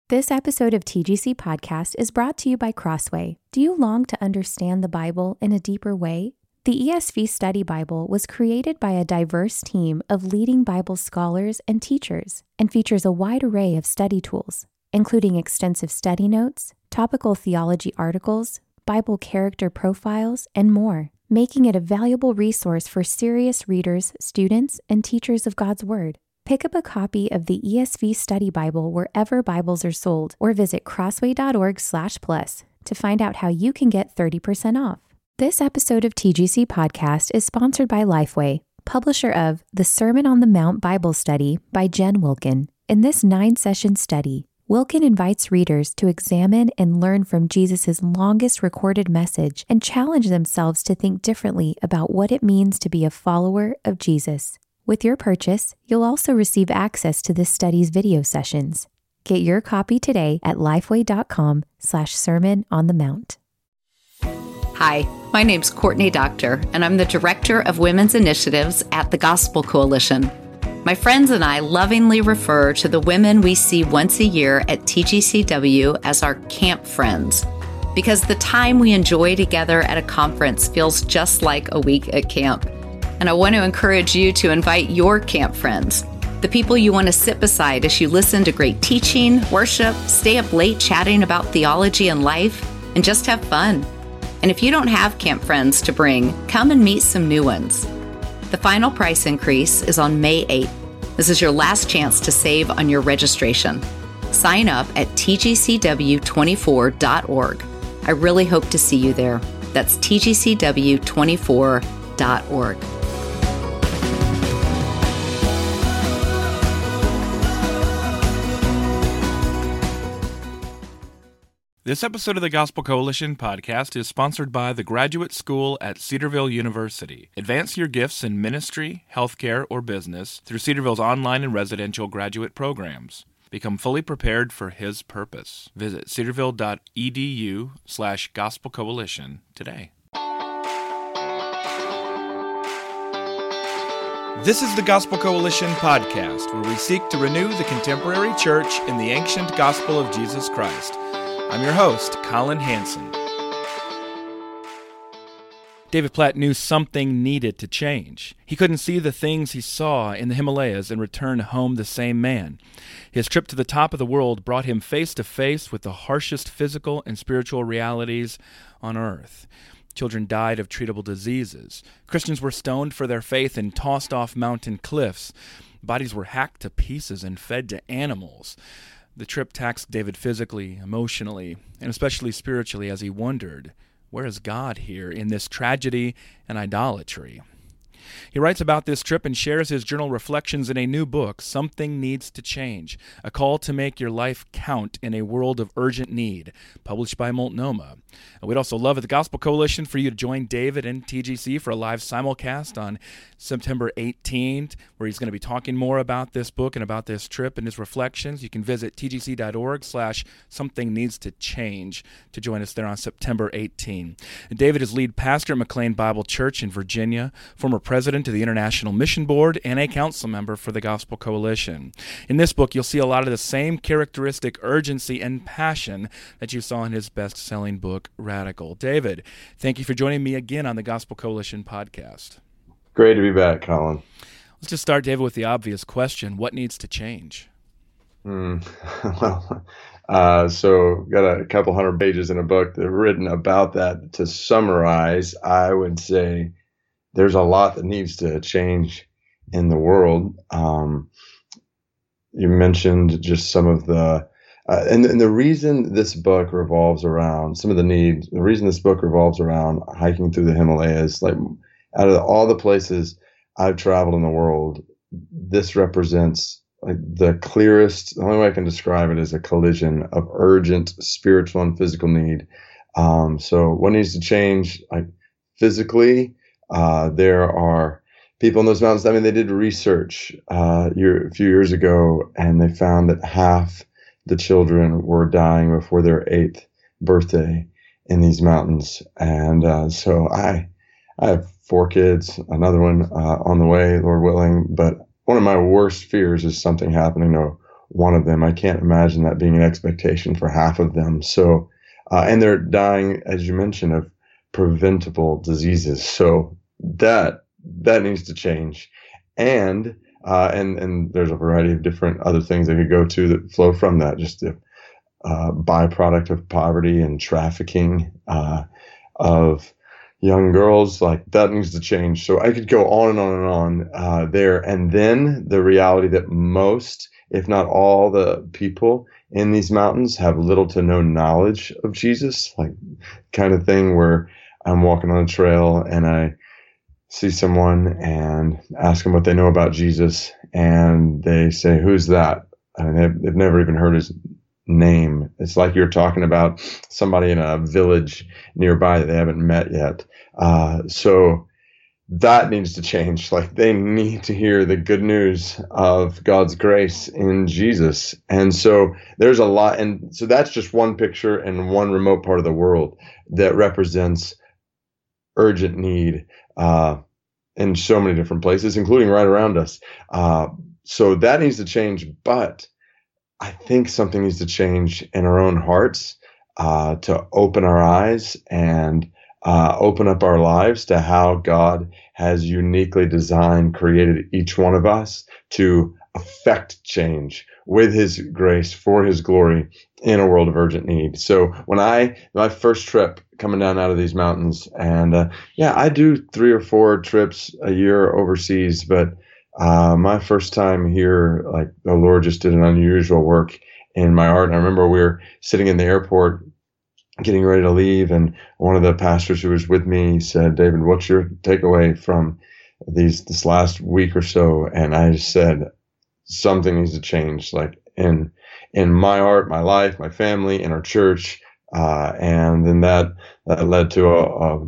This episode of TGC Podcast is brought to you by Crossway. Do you long to understand the Bible in a deeper way? The ESV Study Bible was created by a diverse team of leading Bible scholars and teachers and features a wide array of study tools, including extensive study notes, topical theology articles, Bible character profiles, and more, making it a valuable resource for serious readers, students, and teachers of God's Word. Pick up a copy of the ESV Study Bible wherever Bibles are sold, or visit crossway.org/plus to find out how you can get 30% off. This episode of TGC Podcast is sponsored by Lifeway, publisher of The Sermon on the Mount Bible Study by Jen Wilkin. In this 9-session study, Wilkin invites readers to examine and learn from Jesus' longest recorded message and challenge themselves to think differently about what it means to be a follower of Jesus. With your purchase, you'll also receive access to this study's video sessions. Get your copy today at lifeway.com/Sermon on the Mount. Hi, my name's Courtney Doctor, and I'm the Director of Women's Initiatives at the Gospel Coalition. My friends and I lovingly refer to the women we see once a year at TGCW as our camp friends, because the time we enjoy together at a conference feels just like a week at camp. And I want to encourage you to invite your camp friends, the people you want to sit beside as you listen to great teaching, worship, stay up late chatting about theology and life, and just have fun. And if you don't have camp friends to bring, come and meet some new ones. The final price increase is on May 8th. This is your last chance to save on your registration. Sign up at tgcw24.org. I really hope to see you there. That's tgcw24.org. This episode of the Gospel Coalition podcast is sponsored by the Graduate School at Cedarville University. Advance your gifts in ministry, healthcare, or business through Cedarville's online and residential graduate programs. Become fully prepared for His purpose. Visit cedarville.edu/gospelcoalition today. This is the Gospel Coalition podcast, where we seek to renew the contemporary church in the ancient gospel of Jesus Christ. I'm your host, Colin Hansen. David Platt knew something needed to change. He couldn't see the things he saw in the Himalayas and return home the same man. His trip to the top of the world brought him face to face with the harshest physical and spiritual realities on earth. Children died of treatable diseases. Christians were stoned for their faith and tossed off mountain cliffs. Bodies were hacked to pieces and fed to animals. The trip taxed David physically, emotionally, and especially spiritually as he wondered, where is God here in this tragedy and idolatry? He writes about this trip and shares his journal reflections in a new book, Something Needs to Change, a call to make your life count in a world of urgent need, published by Multnomah. We'd also love at the Gospel Coalition for you to join David and TGC for a live simulcast on September 18th, where he's going to be talking more about this book and about this trip and his reflections. You can visit tgc.org/Something Needs to Change to join us there on September 18th. David is lead pastor at McLean Bible Church in Virginia, former president of the International Mission Board, and a council member for the Gospel Coalition. In this book, you'll see a lot of the same characteristic urgency and passion that you saw in his best-selling book, Radical. David, thank you for joining me again on the Gospel Coalition podcast. Great to be back, Colin. Let's just start, David, with the obvious question. What needs to change? So got a couple hundred pages in a book that are written about that. To summarize, I would say there's a lot that needs to change in the world. You mentioned just some of the, and the reason this book revolves around some of the needs, the reason this book revolves around hiking through the Himalayas, like out of all the places I've traveled in the world, this represents like the clearest, the only way I can describe it is a collision of urgent spiritual and physical need. So what needs to change, like physically, there are people in those mountains. I mean, they did research a few years ago, and they found that half the children were dying before their 8th birthday in these mountains. And so I have 4 kids, another one on the way, Lord willing. But one of my worst fears is something happening to one of them. I can't imagine that being an expectation for half of them. So, and they're dying, as you mentioned, of preventable diseases. So that needs to change. And there's a variety of different other things that could go to that flow from that, just the byproduct of poverty and trafficking of young girls, like that needs to change. So I could go on and on and on there. And then the reality that most, if not all, the people in these mountains have little to no knowledge of Jesus, like kind of thing where I'm walking on a trail and I see someone and ask them what they know about Jesus, and they say, "Who's that?" And they've never even heard his name. It's like you're talking about somebody in a village nearby that they haven't met yet. So that needs to change. Like, they need to hear the good news of God's grace in Jesus. And so there's a lot. And so that's just one picture in one remote part of the world that represents urgent need in so many different places, including right around us. So that needs to change. But I think something needs to change in our own hearts to open our eyes and open up our lives to how God has uniquely designed, created each one of us to affect change with his grace for his glory in a world of urgent need. So when my first trip coming down out of these mountains, and I do 3 or 4 trips a year overseas, but my first time here, like, the Lord just did an unusual work in my heart. And I remember we were sitting in the airport getting ready to leave, and one of the pastors who was with me said, "David, what's your takeaway from this last week or so?" And I just said, something needs to change, like in my heart, my life, my family, in our church. And then that led to a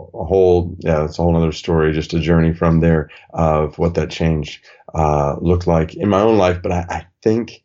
whole, it's a whole other story, just a journey from there of what that change looked like in my own life. But I think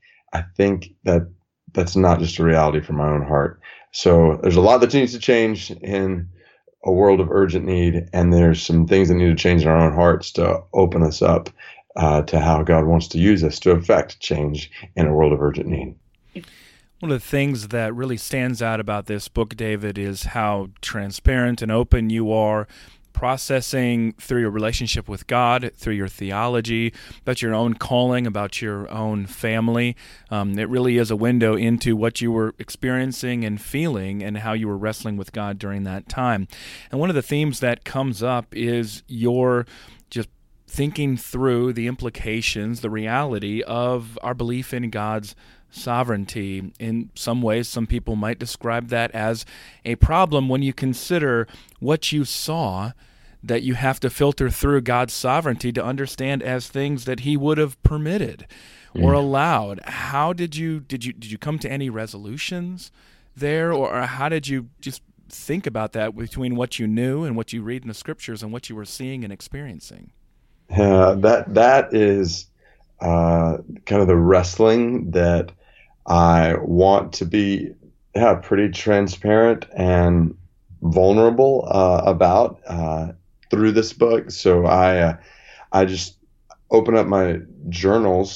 that that's not just a reality for my own heart. So there's a lot that needs to change in a world of urgent need, and there's some things that need to change in our own hearts to open us up to how God wants to use us to affect change in a world of urgent need. One of the things that really stands out about this book, David, is how transparent and open you are, processing through your relationship with God, through your theology, about your own calling, about your own family. It really is a window into what you were experiencing and feeling and how you were wrestling with God during that time. And one of the themes that comes up is your just thinking through the implications, the reality of our belief in God's sovereignty. In some ways, some people might describe that as a problem when you consider what you saw that you have to filter through God's sovereignty to understand as things that he would have permitted or allowed. How did you come to any resolutions there, or how did you just think about that between what you knew and what you read in the scriptures and what you were seeing and experiencing? That is kind of the wrestling that I want to be pretty transparent and vulnerable about through this book. So I just open up my journals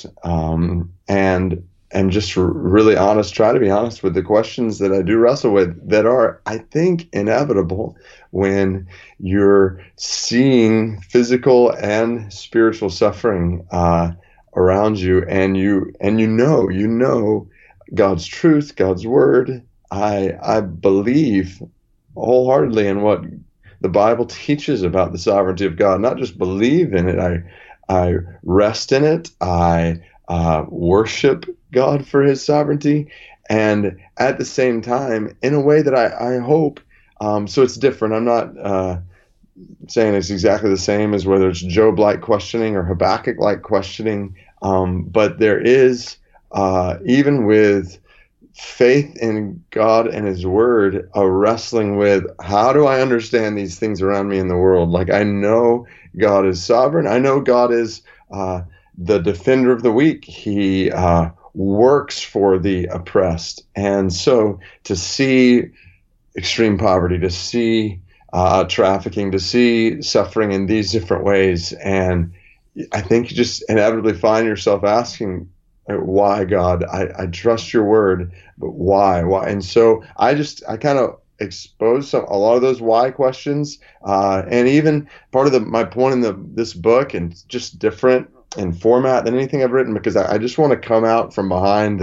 and just really honest, try to be honest with the questions that I do wrestle with that are, I think, inevitable when you're seeing physical and spiritual suffering around you, and you know God's truth, God's word. I believe wholeheartedly in what the Bible teaches about the sovereignty of God. Not just believe in it, I rest in it. I worship God for his sovereignty, and at the same time, in a way that I hope, so it's different. I'm not saying it's exactly the same as whether it's Job-like questioning or Habakkuk-like questioning, but there is, even with faith in God and his word, a wrestling with, how do I understand these things around me in the world? Like, I know God is sovereign. I know God is the defender of the weak. He works for the oppressed. And so to see extreme poverty, to see trafficking, to see suffering in these different ways, and I think you just inevitably find yourself asking, Why, God? I trust your word, but why? Why? And so I kind of expose a lot of those why questions, and even part of my point in this book, and just different in format than anything I've written, because I just want to come out from behind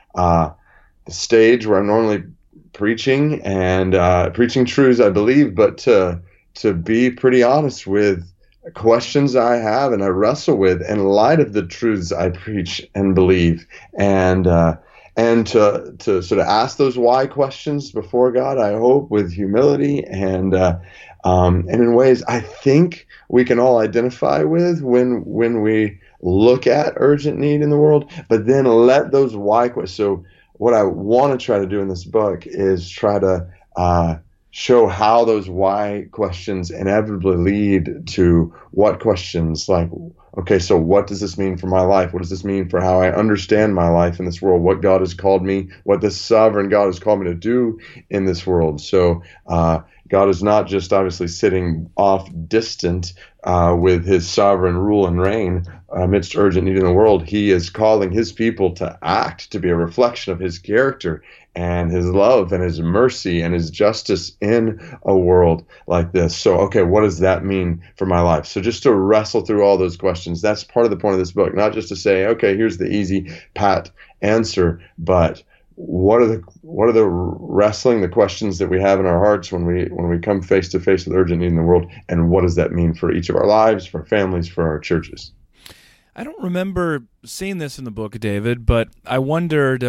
the stage where I'm normally preaching and preaching truths I believe, but to be pretty honest with questions I have and I wrestle with in light of the truths I preach and believe, and to sort of ask those why questions before God, I hope, with humility and in ways I think we can all identify with when we look at urgent need in the world, but then let those why questions. So what I want to try to do in this book is try to show how those why questions inevitably lead to what questions, like, okay, so what does this mean for my life? What does this mean for how I understand my life in this world? What God has called me, what this sovereign God has called me to do in this world. So God is not just obviously sitting off distant with his sovereign rule and reign amidst urgent need in the world. He is calling his people to act, to be a reflection of his character and his love and his mercy and his justice in a world like this. So, okay, what does that mean for my life? So just to wrestle through all those questions, that's part of the point of this book, not just to say, okay, here's the easy, pat answer, but what are the wrestling, the questions that we have in our hearts when we come face to face with urgent need in the world, and what does that mean for each of our lives, for our families, for our churches? I don't remember seeing this in the book, David, but I wondered,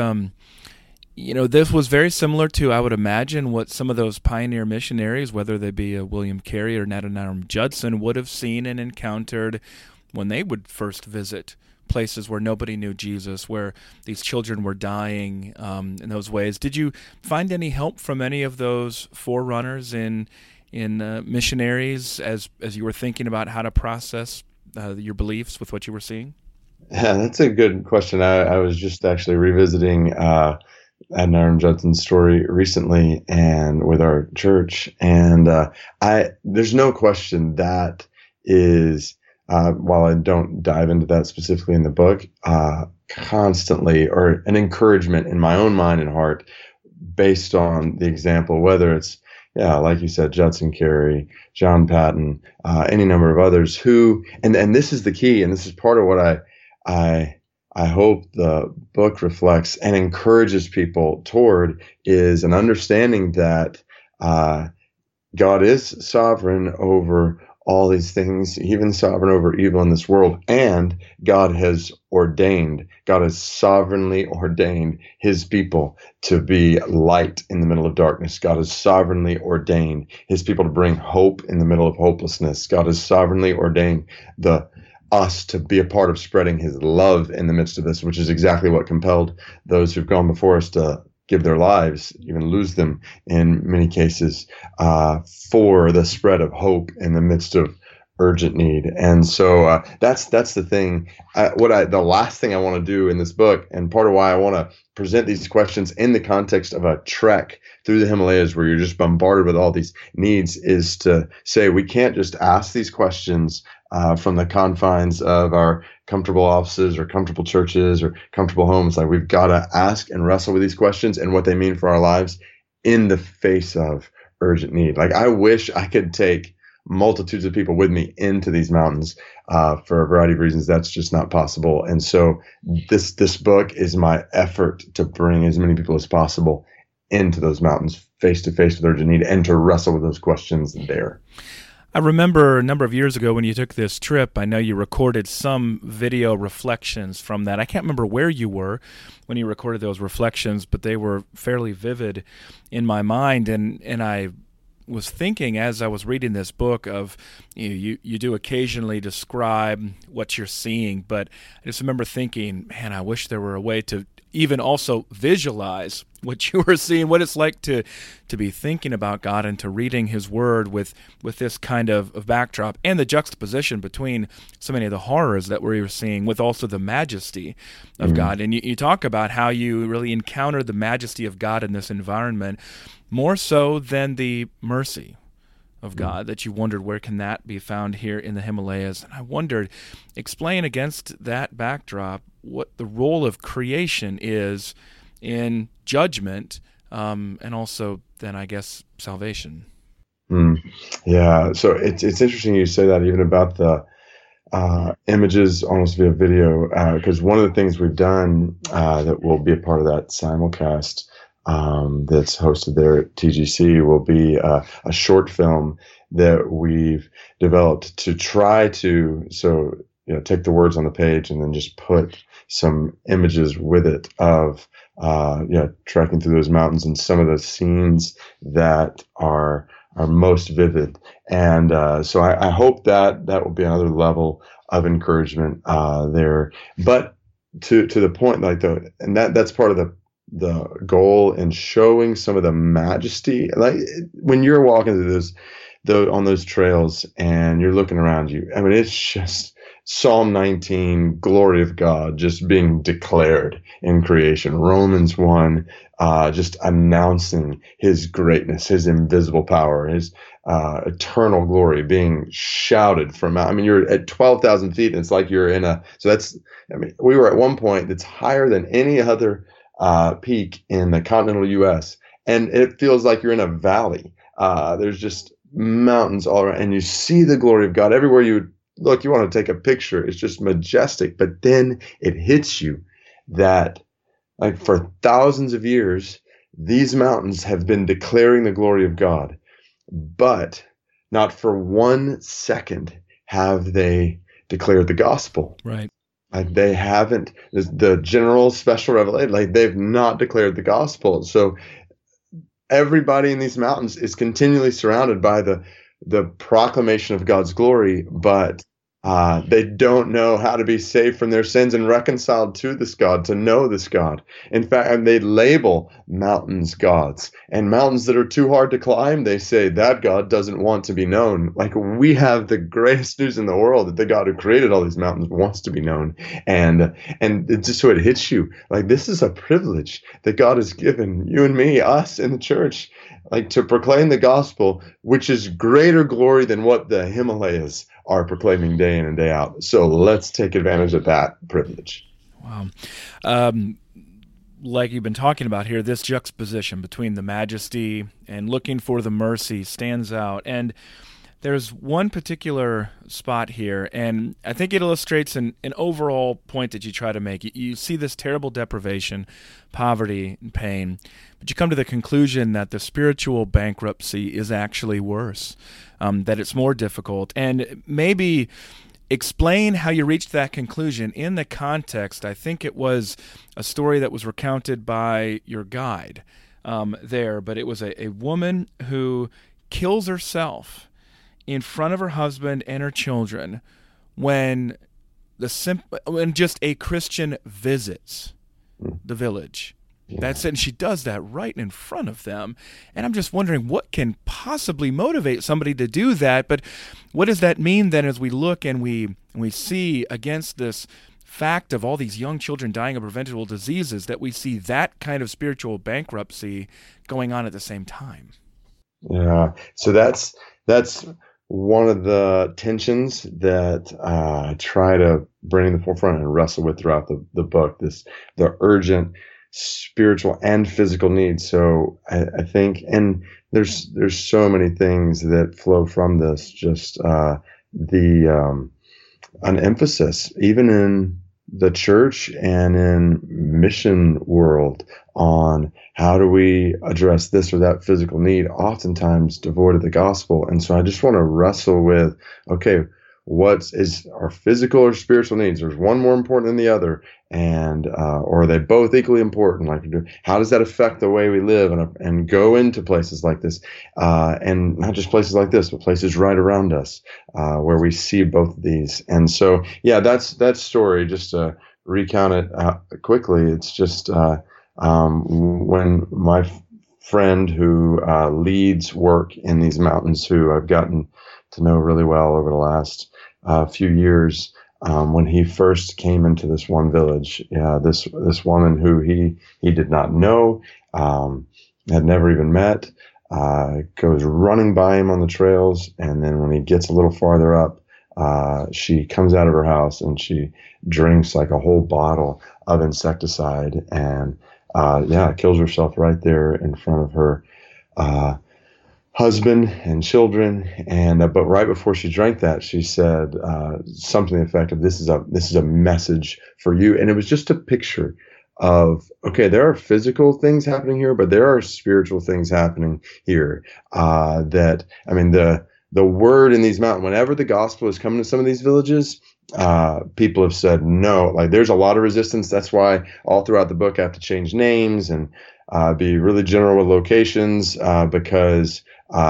this was very similar to, I would imagine, what some of those pioneer missionaries, whether they be William Carey or Adoniram Judson, would have seen and encountered when they would first visit places where nobody knew Jesus, where these children were dying in those ways. Did you find any help from any of those forerunners in missionaries as you were thinking about how to process your beliefs with what you were seeing? Yeah, that's a good question. I was just actually revisiting Adoniram Judson's story recently and with our church, and there's no question that is, while I don't dive into that specifically in the book, constantly, or an encouragement in my own mind and heart based on the example, whether it's, like you said, Judson Carey, John Patton, any number of others who, and this is the key, and this is part of what I hope the book reflects and encourages people toward, is an understanding that God is sovereign over all these things, even sovereign over evil in this world, and God has sovereignly ordained his people to be light in the middle of darkness. God has sovereignly ordained his people to bring hope in the middle of hopelessness. God has sovereignly ordained us to be a part of spreading his love in the midst of this, which is exactly what compelled those who've gone before us to give their lives, even lose them in many cases, for the spread of hope in the midst of urgent need. And so that's the thing. The last thing I want to do in this book, and part of why I want to present these questions in the context of a trek through the Himalayas where you're just bombarded with all these needs, is to say we can't just ask these questions from the confines of our comfortable offices or comfortable churches or comfortable homes. Like, we've got to ask and wrestle with these questions and what they mean for our lives in the face of urgent need. Like, I wish I could take multitudes of people with me into these mountains. For a variety of reasons, that's just not possible. And so this book is my effort to bring as many people as possible into those mountains face to face with urgent need and to wrestle with those questions there. I remember a number of years ago when you took this trip, I know you recorded some video reflections from that. I can't remember where you were when you recorded those reflections, but they were fairly vivid in my mind. And I was thinking as I was reading this book of, you do occasionally describe what you're seeing, but I just remember thinking, man, I wish there were a way to even also visualize what you were seeing, what it's like to be thinking about God and to reading his word with this kind of backdrop, and the juxtaposition between so many of the horrors that we were seeing with also the majesty of God. And you talk about how you really encountered the majesty of God in this environment more so than the mercy of God, that you wondered where can that be found here in the Himalayas. And I wondered, explain against that backdrop what the role of creation is in judgment, and also then, I guess, salvation. Yeah, so it's interesting you say that, even about the images almost via video, because one of the things we've done that will be a part of that simulcast that's hosted there at TGC will be a short film that we've developed to try to take the words on the page and then just put some images with it of trekking through those mountains and some of the scenes that are most vivid. And so I hope that will be another level of encouragement there. But to the point, that's part of the goal in showing some of the majesty. Like when you're walking through on those trails and you're looking around you, I mean, it's just Psalm 19, glory of God, just being declared in creation. Romans 1, just announcing his greatness, his invisible power, his eternal glory being shouted from out. I mean, you're at 12,000 feet, and it's like you're we were at one point that's higher than any other peak in the continental U.S., and it feels like you're in a valley. There's just mountains all around, and you see the glory of God everywhere you look. You want to take a picture. It's just majestic. But then it hits you that, like, for thousands of years, these mountains have been declaring the glory of God, but not for 1 second have they declared the gospel. Right. They haven't. The general special revelation, like, they've not declared the gospel. So everybody in these mountains is continually surrounded by the proclamation of God's glory, but they don't know how to be saved from their sins and reconciled to this God, to know this God. In fact, and they label mountains gods, and mountains that are too hard to climb, they say that God doesn't want to be known. Like, we have the greatest news in the world, that the God who created all these mountains wants to be known. And it just, so it hits you. Like, this is a privilege that God has given you and me, us in the church, like, to proclaim the gospel, which is greater glory than what the Himalayas are proclaiming day in and day out. So let's take advantage of that privilege. Wow. Like you've been talking about here, this juxtaposition between the majesty and looking for the mercy stands out. And there's one particular spot here, and I think it illustrates an overall point that you try to make. You see this terrible deprivation, poverty, and pain, but you come to the conclusion that the spiritual bankruptcy is actually worse, that it's more difficult. And maybe explain how you reached that conclusion in the context. I think it was a story that was recounted by your guide there, but it was a woman who kills herself in front of her husband and her children when just a Christian visits the village. That's it, and she does that right in front of them. And I'm just wondering what can possibly motivate somebody to do that. But what does that mean then, as we look and we see against this fact of all these young children dying of preventable diseases, that we see that kind of spiritual bankruptcy going on at the same time? Yeah, so that's one of the tensions that I try to bring in the forefront and wrestle with throughout the book, the urgent spiritual and physical needs. So I think, and there's so many things that flow from this, just an emphasis, even in the church and in mission world, on how do we address this or that physical need, oftentimes devoid of the gospel. And so I just want to wrestle with, okay, what is our physical or spiritual needs? There's one more important than the other, and or are they both equally important? Like, how does that affect the way we live and go into places like this, and not just places like this, but places right around us, where we see both of these. And so, yeah, that's that story. Just to recount it quickly, it's just when my friend who leads work in these mountains, who I've gotten to know really well over the last few years, when he first came into this one village, this woman who he did not know, had never even met, goes running by him on the trails. And then when he gets a little farther up, she comes out of her house and she drinks like a whole bottle of insecticide and, kills herself right there in front of her, husband and children. And, but right before she drank that, she said, something to the effect of, this is a message for you. And it was just a picture of, okay, there are physical things happening here, but there are spiritual things happening here. The word in these mountains, whenever the gospel is coming to some of these villages, people have said no. Like, there's a lot of resistance. That's why all throughout the book I have to change names and be really general with locations, because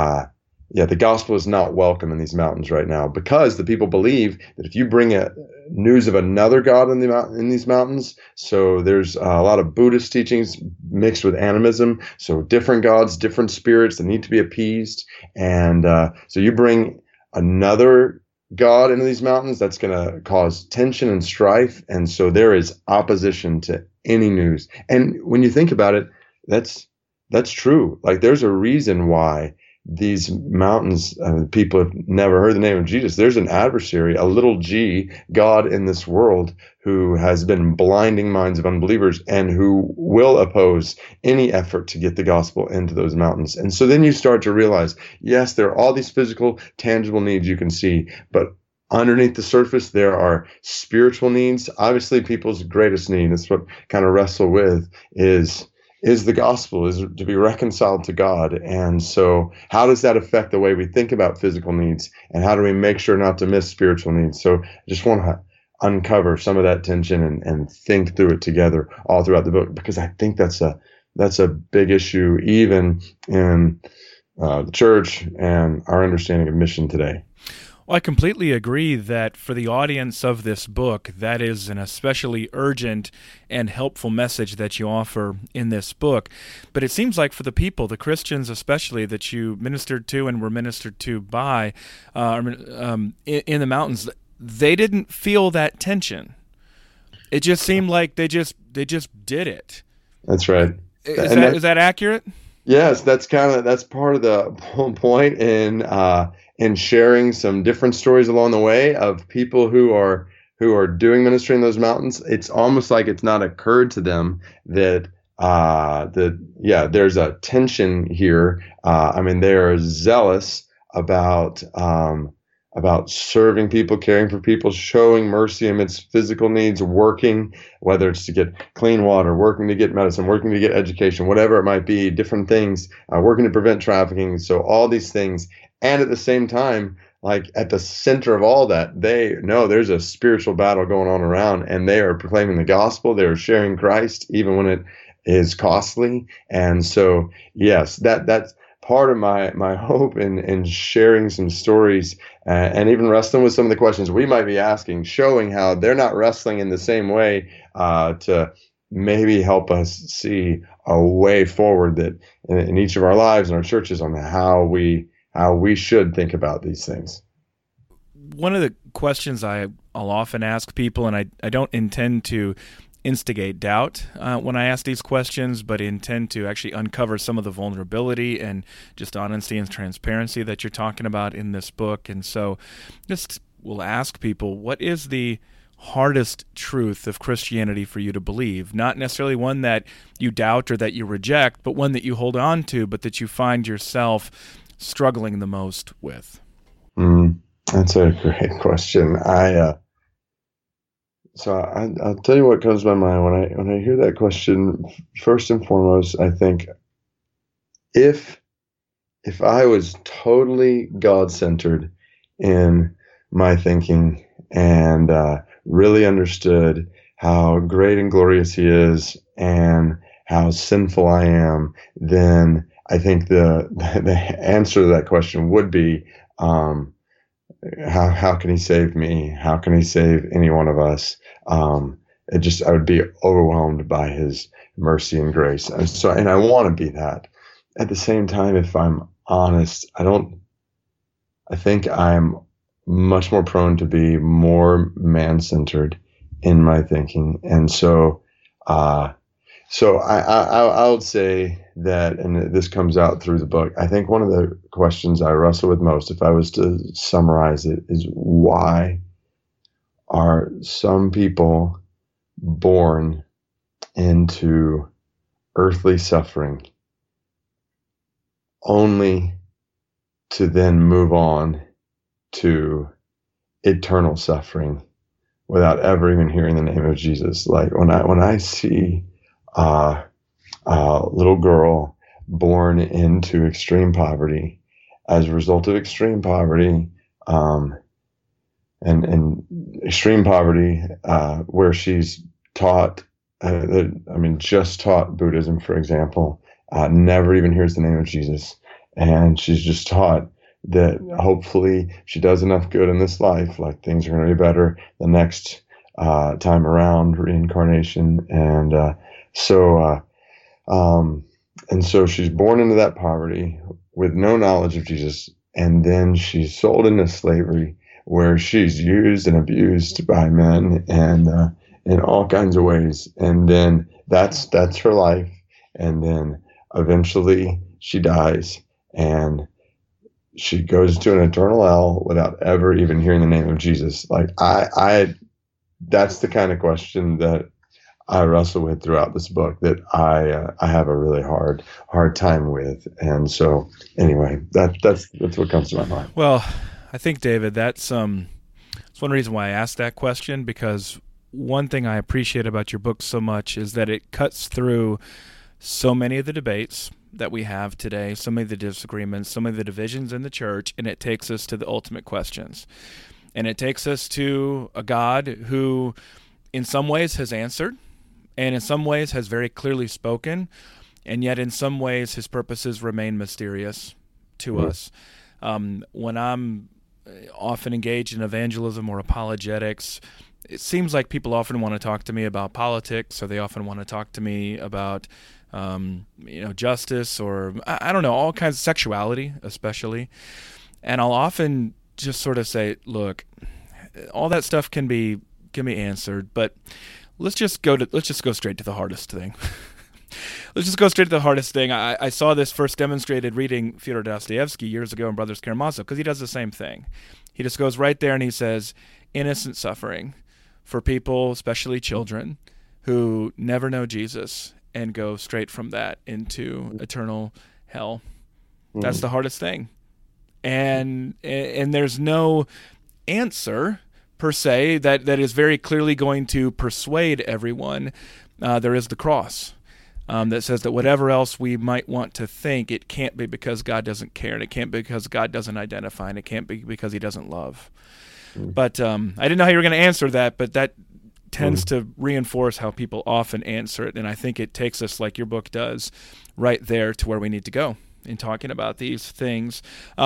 the gospel is not welcome in these mountains right now, because the people believe that if you bring news of another god in these mountains, so there's a lot of Buddhist teachings mixed with animism, so different gods, different spirits that need to be appeased, and so you bring another god into these mountains, that's going to cause tension and strife, and so there is opposition to any news. And when you think about it, that's true. Like, there's a reason why these mountains, people have never heard the name of Jesus. There's an adversary, a little g, God in this world, who has been blinding minds of unbelievers and who will oppose any effort to get the gospel into those mountains. And so then you start to realize, yes, there are all these physical, tangible needs you can see, but underneath the surface, there are spiritual needs. Obviously, people's greatest need, that's what kind of wrestle with, is the gospel, is to be reconciled to God. And so how does that affect the way we think about physical needs, and how do we make sure not to miss spiritual needs? So I just want to uncover some of that tension and think through it together all throughout the book, because I think that's a big issue even in the church and our understanding of mission today. Well, I completely agree that for the audience of this book, that is an especially urgent and helpful message that you offer in this book. But it seems like for the people, the Christians especially, that you ministered to and were ministered to by in the mountains, they didn't feel that tension. It just seemed like they just did it. That's right. Is that accurate? Yes, that's part of the whole point in sharing some different stories along the way of people who are doing ministry in those mountains. It's almost like it's not occurred to them that there's a tension here. They are zealous about serving people, caring for people, showing mercy amidst physical needs, working, whether it's to get clean water, working to get medicine, working to get education, whatever it might be, different things, working to prevent trafficking. So all these things. And at the same time, like at the center of all that, they know there's a spiritual battle going on around, and they are proclaiming the gospel. They are sharing Christ, even when it is costly. And so, yes, that's part of my hope in sharing some stories and even wrestling with some of the questions we might be asking, showing how they're not wrestling in the same way, to maybe help us see a way forward that in each of our lives and our churches on how we should think about these things. One of the questions I'll often ask people, and I don't intend to instigate doubt when I ask these questions, but intend to actually uncover some of the vulnerability and just honesty and transparency that you're talking about in this book. And so just we'll ask people, what is the hardest truth of Christianity for you to believe? Not necessarily one that you doubt or that you reject, but one that you hold on to, but that you find yourself struggling the most with? That's a great question. I'll tell you what comes to my mind when I hear that question. First and foremost, I think if I was totally God-centered in my thinking and really understood how great and glorious He is and how sinful I am, then I think the answer to that question would be, how can He save me? How can He save any one of us? I would be overwhelmed by His mercy and grace. And I want to be that. At the same time, if I'm honest, I think I'm much more prone to be more man-centered in my thinking. And so I would say, that, and this comes out through the book, I think one of the questions I wrestle with most, if I was to summarize it, is why are some people born into earthly suffering only to then move on to eternal suffering without ever even hearing the name of Jesus? Like when I see a little girl born into extreme poverty as a result of extreme poverty, and extreme poverty, where she's taught, just taught Buddhism, for example, never even hears the name of Jesus. And she's just taught that hopefully she does enough good in this life, like things are going to be better the next time around, reincarnation. And so she's born into that poverty with no knowledge of Jesus. And then she's sold into slavery, where she's used and abused by men and in all kinds of ways. And then that's her life. And then eventually she dies and she goes to an eternal hell without ever even hearing the name of Jesus. Like that's the kind of question that I wrestle with throughout this book, that I have a really hard time with. And so anyway, that's what comes to my mind. Well, I think, David, that's one reason why I asked that question, because one thing I appreciate about your book so much is that it cuts through so many of the debates that we have today, so many of the disagreements, so many of the divisions in the church, and it takes us to the ultimate questions. And it takes us to a God who in some ways has answered, and in some ways has very clearly spoken, and yet in some ways his purposes remain mysterious to us. When I'm often engaged in evangelism or apologetics, it seems like people often want to talk to me about politics, or they often want to talk to me about justice, or I don't know, all kinds of sexuality, especially. And I'll often just sort of say, look, all that stuff can be answered, but let's just go straight to the hardest thing. Let's just go straight to the hardest thing. I saw this first demonstrated reading Fyodor Dostoevsky years ago in Brothers Karamazov, because he does the same thing. He just goes right there and he says, innocent suffering for people, especially children, who never know Jesus and go straight from that into eternal hell. That's the hardest thing. And there's no answer per se that is very clearly going to persuade everyone. There is the cross. That says that whatever else we might want to think, it can't be because God doesn't care, and it can't be because God doesn't identify, and it can't be because he doesn't love. But I didn't know how you were going to answer that, but that tends to reinforce how people often answer it, and I think it takes us, like your book does, right there to where we need to go in talking about these things.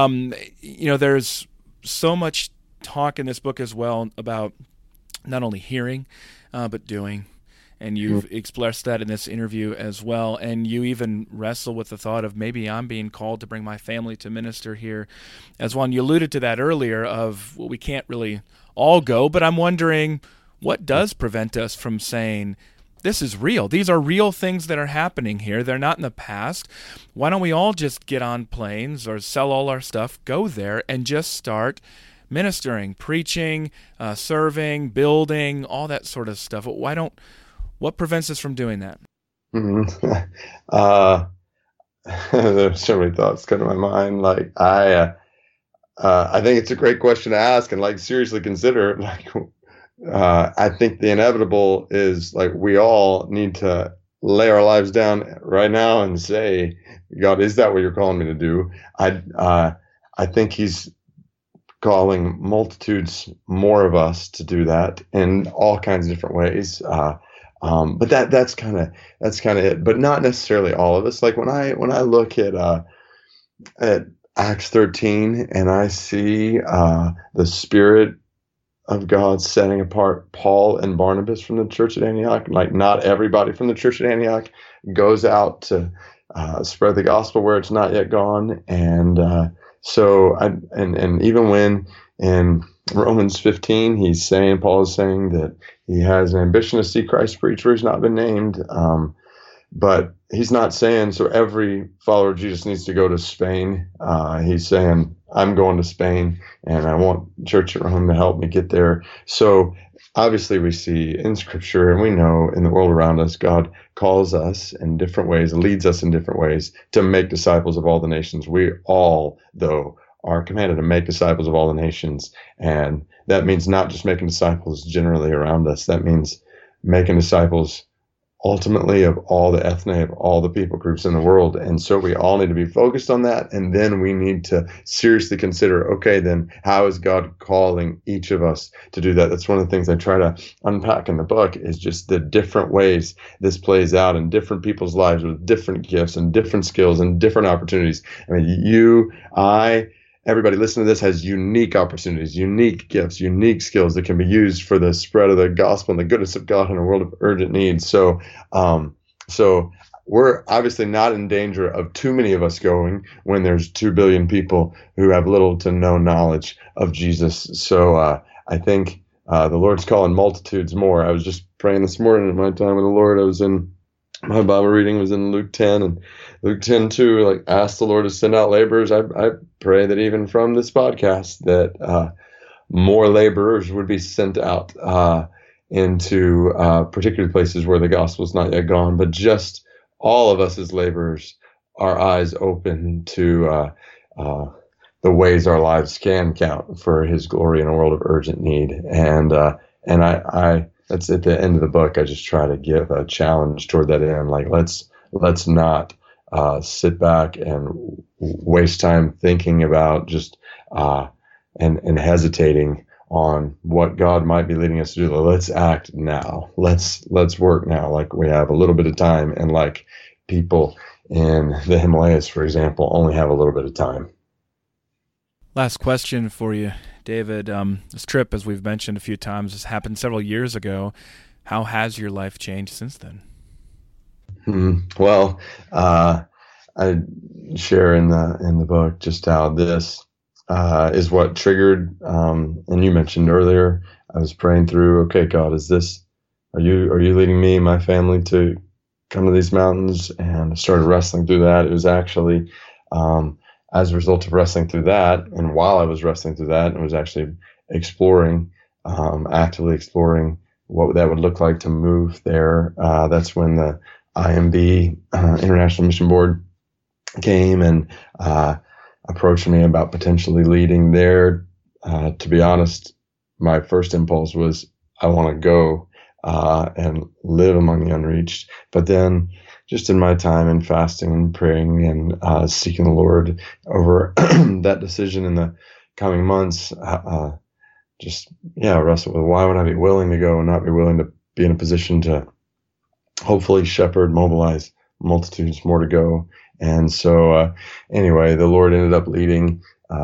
There's so much talk in this book as well about not only hearing, but doing. And you've expressed that in this interview as well. And you even wrestle with the thought of maybe I'm being called to bring my family to minister here as well. And you alluded to that earlier of, well, we can't really all go, but I'm wondering what does prevent us from saying, this is real. These are real things that are happening here. They're not in the past. Why don't we all just get on planes or sell all our stuff, go there, and just start ministering, preaching, serving, building, all that sort of stuff? What prevents us from doing that? There's so many thoughts come to my mind. Like I think it's a great question to ask and like seriously consider. Like I think the inevitable is like we all need to lay our lives down right now and say, God, is that what you're calling me to do? I think he's calling multitudes more of us to do that in all kinds of different ways. But that's kind of it, but not necessarily all of us. Like when I look at Acts 13 and I see the Spirit of God setting apart Paul and Barnabas from the church at Antioch, like not everybody from the church at Antioch goes out to spread the gospel where it's not yet gone, and even when in Romans 15, Paul is saying that he has an ambition to see Christ preached where he's not been named. But he's not saying, so every follower of Jesus needs to go to Spain. He's saying, I'm going to Spain, and I want Church at Rome to help me get there. So obviously we see in Scripture, and we know in the world around us, God calls us in different ways, leads us in different ways to make disciples of all the nations. We all, though, are commanded to make disciples of all the nations. And that means not just making disciples generally around us. That means making disciples ultimately of all the ethne, of all the people groups in the world. And so we all need to be focused on that. And then we need to seriously consider, okay, then how is God calling each of us to do that? That's one of the things I try to unpack in the book, is just the different ways this plays out in different people's lives with different gifts and different skills and different opportunities. I mean, you, I, everybody listening to this has unique opportunities, unique gifts, unique skills that can be used for the spread of the gospel and the goodness of God in a world of urgent need. So we're obviously not in danger of too many of us going when there's 2 billion people who have little to no knowledge of Jesus. So I think the Lord's calling multitudes more. I was just praying this morning at my time with the Lord. My Bible reading was in Luke 10, and Luke 10:2, like, ask the Lord to send out laborers. I pray that even from this podcast that more laborers would be sent out into particular places where the gospel is not yet gone, but just all of us as laborers, our eyes open to the ways our lives can count for His glory in a world of urgent need. And I that's at the end of the book. I just try to give a challenge toward that end. Like, let's not sit back and waste time thinking about just and hesitating on what God might be leading us to do. Let's act now. Let's work now. Like, we have a little bit of time, and like people in the Himalayas, for example, only have a little bit of time. Last question for you, David. This trip, as we've mentioned a few times, has happened several years ago. How has your life changed since then? Well, I share in the book just how this is what triggered. And you mentioned earlier, I was praying through, okay, God, are you leading me and my family to come to these mountains? And I started wrestling through that. It was actually as a result of wrestling through that, and while I was wrestling through that, I was actually actively exploring what that would look like to move there. That's when the IMB, International Mission Board, came and approached me about potentially leading there. To be honest, my first impulse was, I want to go and live among the unreached. But then, just in my time and fasting and praying and seeking the Lord over that decision in the coming months, wrestle with, why would I be willing to go and not be willing to be in a position to hopefully shepherd, mobilize multitudes more to go. And so anyway, the Lord ended up leading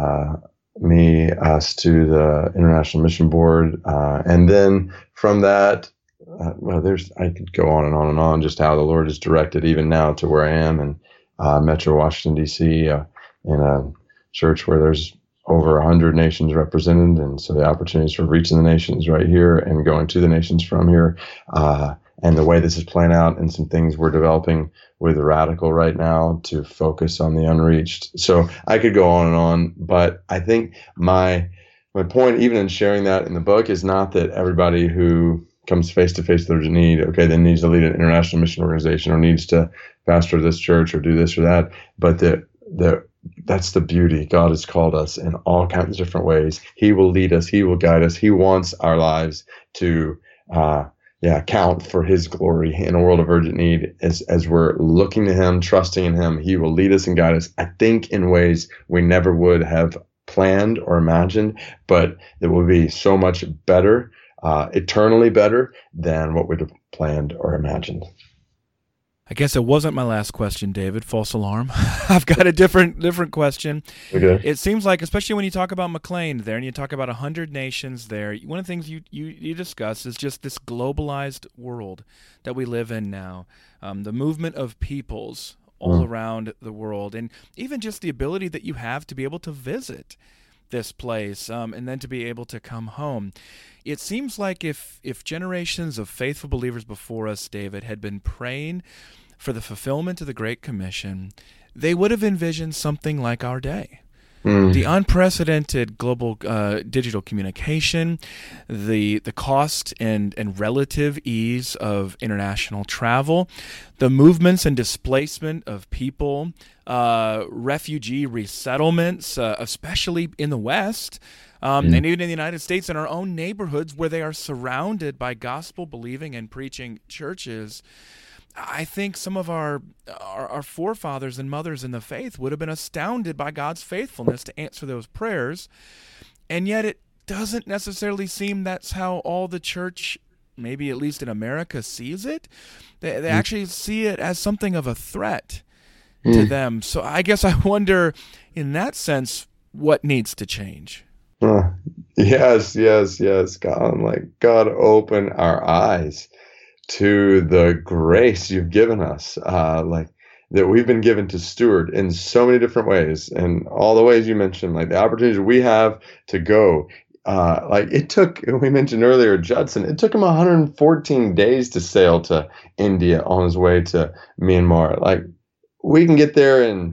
us to the International Mission Board. And then from that, I could go on and on and on, just how the Lord is directed even now to where I am in Metro Washington, D.C., in a church where there's over 100 nations represented. And so the opportunities for reaching the nations right here and going to the nations from here, and the way this is playing out, and some things we're developing with Radical right now to focus on the unreached. So I could go on and on, but I think my point, even in sharing that in the book, is not that everybody who comes face to face with urgent need, then needs to lead an international mission organization or needs to pastor this church or do this or that, but that's the beauty. God has called us in all kinds of different ways. He will lead us. He will guide us. He wants our lives to count for His glory in a world of urgent need. As we're looking to Him, trusting in Him, He will lead us and guide us, I think, in ways we never would have planned or imagined, but it will be so much better, eternally better than what we'd have planned or imagined. I guess it wasn't my last question, David. False alarm. I've got a different question. Okay. It seems like, especially when you talk about McLean there and you talk about 100 nations there, one of the things you discuss is just this globalized world that we live in now, the movement of peoples all around the world, and even just the ability that you have to be able to visit this place and then to be able to come home. It seems like if generations of faithful believers before us, David, had been praying for the fulfillment of the Great Commission, they would have envisioned something like our day. The unprecedented global digital communication, the cost and relative ease of international travel, the movements and displacement of people, refugee resettlements, especially in the West, and even in the United States, in our own neighborhoods where they are surrounded by gospel-believing and preaching churches. I think some of our forefathers and mothers in the faith would have been astounded by God's faithfulness to answer those prayers, and yet it doesn't necessarily seem that's how all the church, maybe at least in America, sees it. They actually see it as something of a threat to them. So I guess I wonder, in that sense, what needs to change? Yes, God. God, open our eyes to the grace you've given us, that we've been given to steward in so many different ways, and all the ways you mentioned, like the opportunities we have to go. It took, we mentioned earlier, Judson, it took him 114 days to sail to India on his way to Myanmar. Like, we can get there in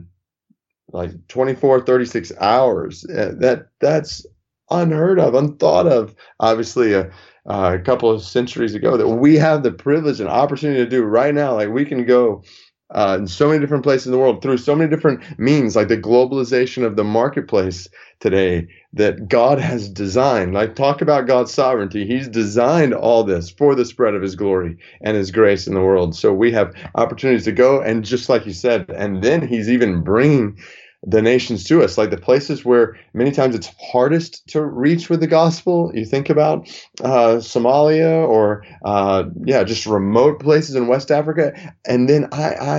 24, 36 hours. That's unheard of, unthought of, obviously, a couple of centuries ago, that we have the privilege and opportunity to do right now. Like, we can go in so many different places in the world through so many different means, like the globalization of the marketplace today that God has designed. Like, talk about God's sovereignty. He's designed all this for the spread of his glory and his grace in the world. So we have opportunities to go, and just like you said, and then he's even bringing the nations to us, like the places where many times it's hardest to reach with the gospel. You think about Somalia, or just remote places in West Africa, and then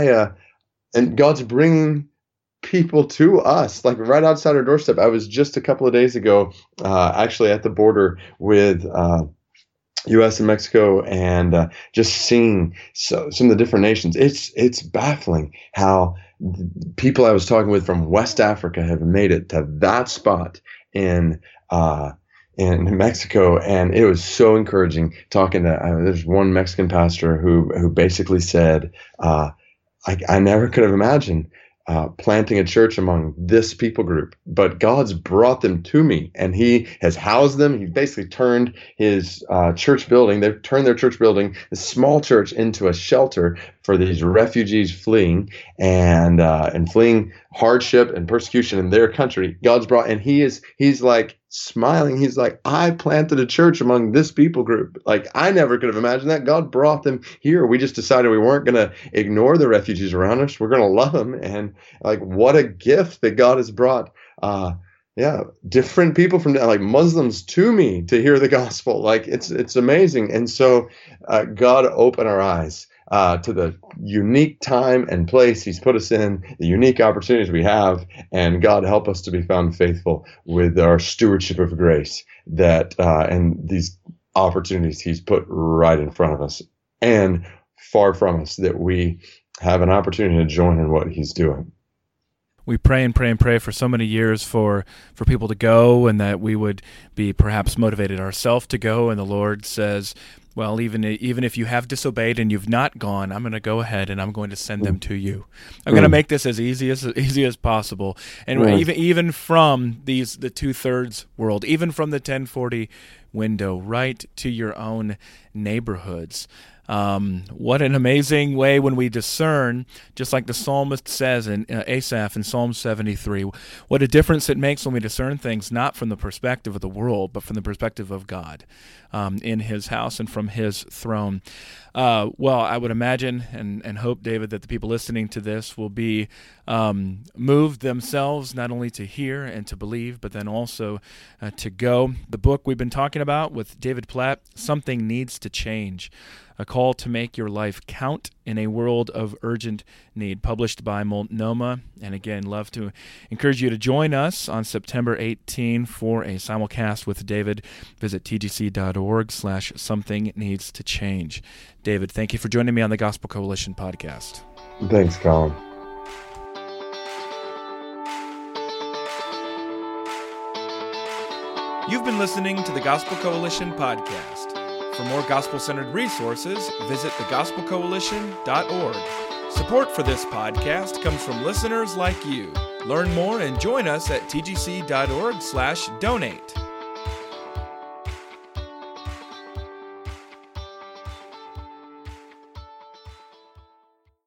and God's bringing people to us, like right outside our doorstep. I was just a couple of days ago, actually at the border with U.S. and Mexico, and just seeing some of the different nations. It's baffling how people I was talking with from West Africa have made it to that spot in Mexico, and it was so encouraging talking to. There's one Mexican pastor who basically said, "I never could have imagined planting a church among this people group, but God's brought them to me, and he has housed them." He basically turned his church building, they've turned their church building, this small church, into a shelter for these refugees fleeing and fleeing hardship and persecution in their country. God's brought, and he's like smiling. He's like, "I planted a church among this people group. Like, I never could have imagined that. God brought them here. We just decided we weren't going to ignore the refugees around us. We're going to love them." And like, what a gift that God has brought, different people from like Muslims to me to hear the gospel. Like, it's amazing. And so God open our eyes to the unique time and place he's put us in, the unique opportunities we have, and God help us to be found faithful with our stewardship of grace and these opportunities he's put right in front of us and far from us, that we have an opportunity to join in what he's doing. We pray and pray and pray for so many years for people to go, and that we would be perhaps motivated ourselves to go, and the Lord says, well, even if you have disobeyed and you've not gone, I'm going to go ahead and I'm going to send them to you. I'm going to make this as easy as possible. And even from the 2/3 world, even from the 1040 window, right to your own neighborhoods. What an amazing way when we discern, just like the psalmist says in Asaph in Psalm 73, what a difference it makes when we discern things not from the perspective of the world, but from the perspective of God in his house and from his throne. Well, I would imagine and hope, David, that the people listening to this will be moved themselves not only to hear and to believe, but then also to go. The book we've been talking about with David Platt, Something Needs to Change, a call to make your life count in a world of urgent need, published by Multnomah. And again, love to encourage you to join us on September 18 for a simulcast with David. Visit tgc.org/something needs to change. David, thank you for joining me on the Gospel Coalition podcast. Thanks, Colin. You've been listening to the Gospel Coalition podcast. For more gospel-centered resources, visit thegospelcoalition.org. Support for this podcast comes from listeners like you. Learn more and join us at tgc.org/donate.